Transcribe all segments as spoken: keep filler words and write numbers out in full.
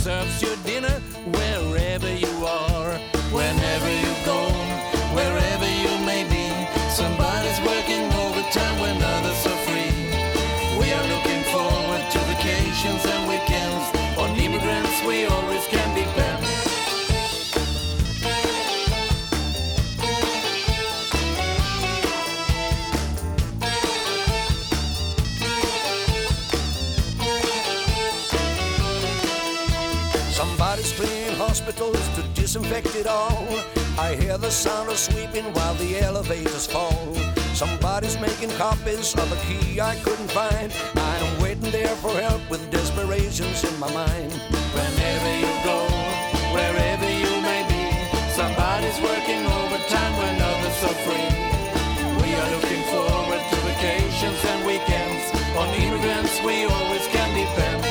serves your dinner wherever you are. Whenever you go, wherever you may be, somebody's working overtime when others are free. We are looking forward to vacations and weekends. On immigrants we always can depend. Somebody's cleaning hospitals to disinfect it all. I hear the sound of sweeping while the elevators fall. Somebody's making copies of a key I couldn't find. I'm waiting there for help with desperations in my mind. Whenever you go, wherever you may be, somebody's working overtime when others are free. We are looking forward to vacations and weekends. On immigrants we always can depend.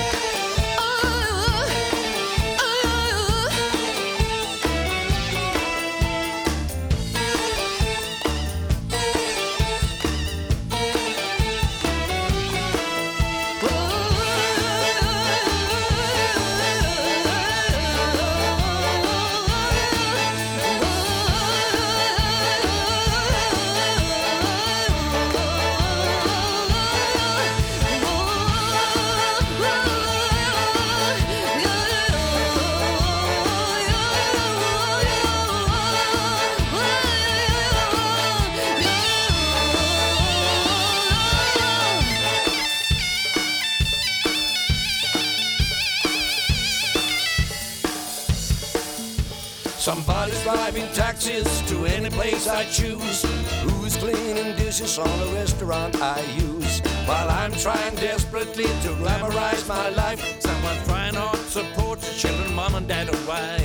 Somebody's driving taxis to any place I choose. Who's cleaning dishes on a restaurant I use? While I'm trying desperately to glamorize my life, Someone's trying hard to support the children, mom and dad are right.